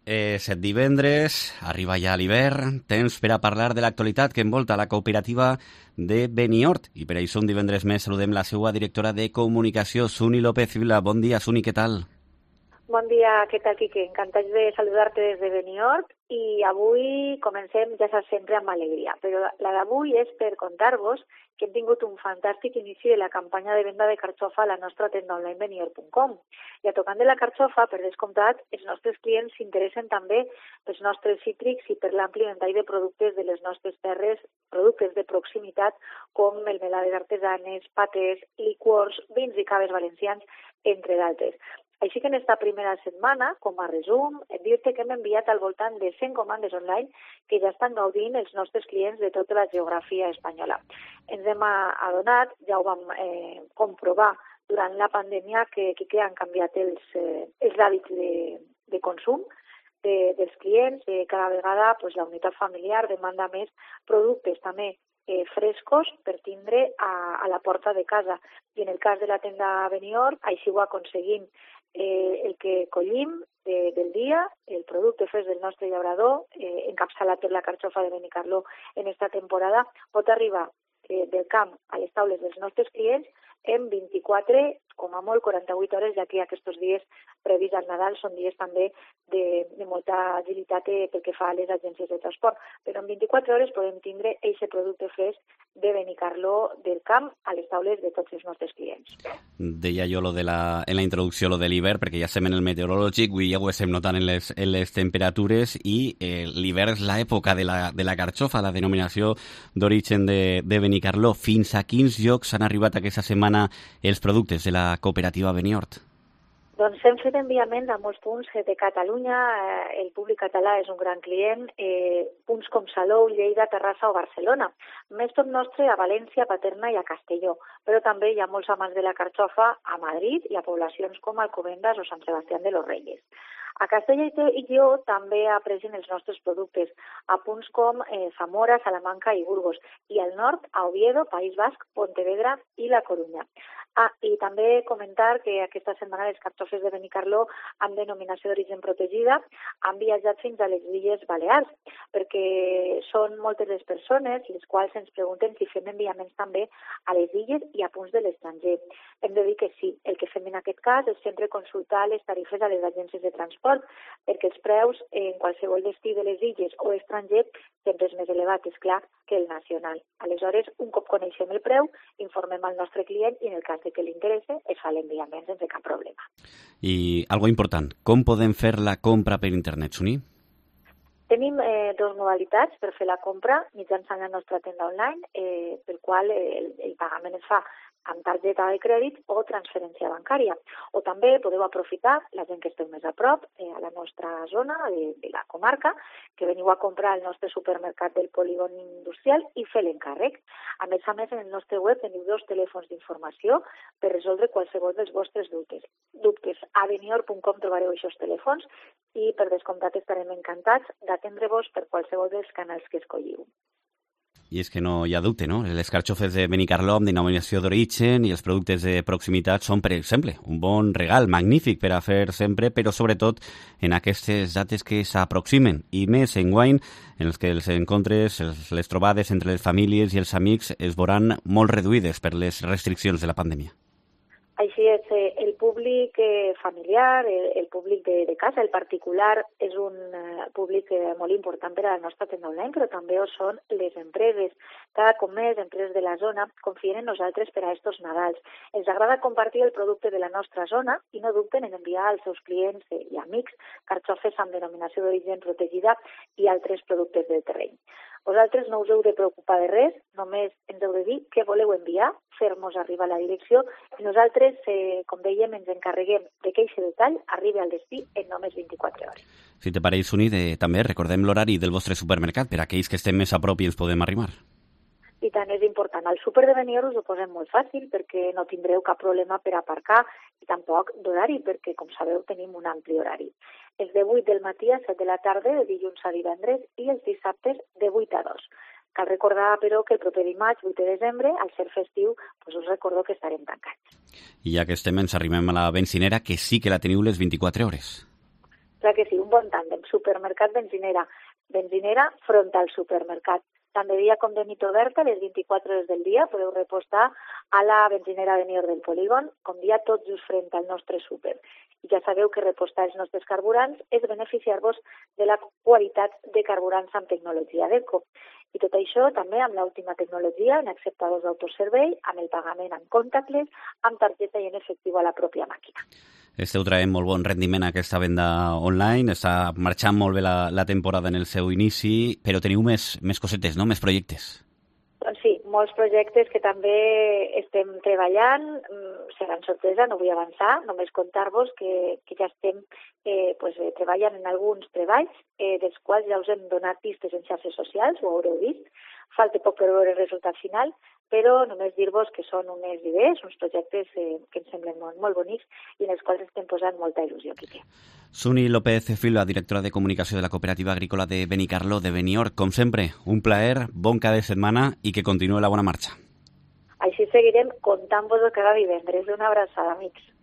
set divendres, arriba ja l'hivern, temps per a parlar de l'actualitat que envolta la cooperativa de Benihort. I per això un divendres més saludem la seva directora de comunicació, Suni López Vila. Bon dia, Suni, què tal? Bon dia, què tal, Quique? Encantats de saludar-te des de Benihort i avui comencem, ja saps, sempre amb alegria. Però la d'avui és per contar-vos que hem tingut un fantàstic inici de la campanya de venda de carxofa a la nostra tenda online benihort.com. I a tocant de la carxofa, per descomptat, els nostres clients s'interessen també pels nostres cítrics i per l'ampli ventall de productes de les nostres terres, productes de proximitat com melmelades artesanes, patés, licors, vins i caves valencians, entre d'altres. Així que en esta primera setmana, com a resum, dir-te que hem enviat al voltant de 100 comandes online que ja estan gaudint els nostres clients de tota la geografia espanyola. Ens hem adonat, ja ho vam comprovar durant la pandèmia, que han canviat els hàbits de consum dels clients. Cada vegada la unitat familiar demanda més productes també frescos per tindre a la porta de casa. I en el cas de la tenda Benihort, així ho aconseguim. El que collim del dia, el producte fresc del nostre llaurador, encapçalat per la carxofa de Benicarló en esta temporada, pot arribar del camp a les taules dels nostres clients en 24, com a molt 48 hores, ja que aquests dies previs al Nadal són dies també de molta agilitat pel que fa a les agències de transport. Però en 24 hores podem tindre aquest producte fresc de Benicarló del camp a les taules de tots els nostres clients. Deia jo en la introducció lo de l'hivern, perquè ja estem en el meteorològic, avui ja ho estem notant en les temperatures, i l'hivern és l'època de la carxofa, la denominació d'origen de Benicarló. Fins a quins llocs han arribat aquesta setmana els productes de la cooperativa Benihort? Doncs hem fet enviaments a molts punts de Catalunya. El públic català és un gran client. Punts com Salou, Lleida, Terrassa o Barcelona. Més tot nostre a València, Paterna i a Castelló. Però també hi ha molts amants de la carxofa a Madrid i a poblacions com Alcobendas o Sant Sebastián de los Reyes. A Castella i Lleó també aprecian els nostres productes a punts com Zamora, Salamanca i Burgos, i al nord a Oviedo, País Basc, Pontevedra i La Corunya. I també comentar que aquesta setmana les carxofes de Benicarló amb denominació d'origen protegida han viatjat fins a les Illes Balears, perquè són moltes les persones les quals ens pregunten si fem enviaments també a les illes i a punts de l'estranger. Hem de dir que sí, el que fem en aquest cas és sempre consultar les tarifes a les agències de transport, perquè els preus en qualsevol destí de les illes o estranger sempre és més elevat, és clar, que el nacional. Aleshores, un cop coneixem el preu, informem al nostre client i en el cas de que li interessa, es fa l'enviament sense cap problema. I algo important, com podem fer la compra per internet, Suni? Tenim dues modalitats per fer la compra mitjançant la nostra tenda online, pel qual el pagament es fa amb targeta de crèdit o transferència bancària. O també podeu aprofitar, la gent que esteu més a prop, a la nostra zona de la comarca, que veniu a comprar al nostre supermercat del polígon industrial i fer l'encàrrec. A més, en el nostre web teniu 2 telèfons d'informació per resoldre qualsevol dels vostres dubtes. A benihort.com trobareu aquests telèfons i, per descomptat, estarem encantats d'atendre-vos per qualsevol dels canals que escolliu. I és que no hi ha dubte, no? Les carxofes de Benicarló amb denominació d'origen i els productes de proximitat són, per exemple, un bon regal, magnífic per a fer sempre, però sobretot en aquestes dates que s'aproximen, i més enguany, en els que els encontres, les trobades entre les famílies i els amics es veuran molt reduïdes per les restriccions de la pandèmia. Així és, el públic familiar, el públic de casa, el particular, és un públic molt important per a la nostra tenda online, però també ho són les empreses. Cada cop més empreses de la zona confien en nosaltres per a estos Nadals. Els agrada compartir el producte de la nostra zona i no dubten en enviar als seus clients i amics carxofes amb denominació d'origen protegida i altres productes del terreny. Vosaltres no us heu de preocupar de res, només ens heu de dir què voleu enviar, fer-nos arribar a la direcció i nosaltres, com dèiem, ens encarreguem de que aquest detall arribi al destí en només 24 hores. Si te pareix, Suni, també recordem l'horari del vostre supermercat per a aquells que estem més a prop i ens podem arrimar. I tant, és important. Al súper de Benihort us ho posem molt fàcil perquè no tindreu cap problema per aparcar i tampoc d'horari perquè, com sabeu, tenim un ampli horari. És de 8 del matí a 7 de la tarda, de dilluns a divendres, i els dissabtes de 8 a 2. Cal recordar, però, que el proper dimarts, 8 de desembre, al ser festiu, us recordo que estarem tancats. I ja que estem, ens arrimem a la benzinera, que sí que la teniu les 24 hores. Clar que sí, un bon tàndem, supermercat-benzinera, benzinera front al supermercat. Tant de dia com de nit oberta, les 24 hores del dia, podeu repostar a la benzinera de Niort del Polígon, com dia tot just frente al nostre súper. I ja sabeu que repostar els nostres carburants és beneficiar-vos de la qualitat de carburants amb tecnologia d'Eco. I tot això també amb l'última tecnologia en acceptadors d'autoservei, amb el pagament en contactless, amb targeta i en efectiu a la pròpia màquina. Esteu traient molt bon rendiment a aquesta venda online, està marxant molt bé la temporada en el seu inici, però teniu més cosetes, no? Més projectes. Doncs sí, molts projectes que també estem treballant, seran sorpresa, no vull avançar, només contar-vos que ja estem treballant en alguns treballs, dels quals ja us hem donat pistes en xarxes socials, ho haureu vist, falta poc per veure el resultat final, però només dir-vos que són unes idees, uns projectes que ens semblen molt bonics i en els quals estem posant molta il·lusió, Quique. Suni López Filo, directora de comunicació de la Cooperativa Agrícola de Benicarló de Beniort. Com sempre, un plaer, bon cada de setmana i que continuï la bona marxa. Així seguirem contant-vos cada divendres. Una abraçada, amics.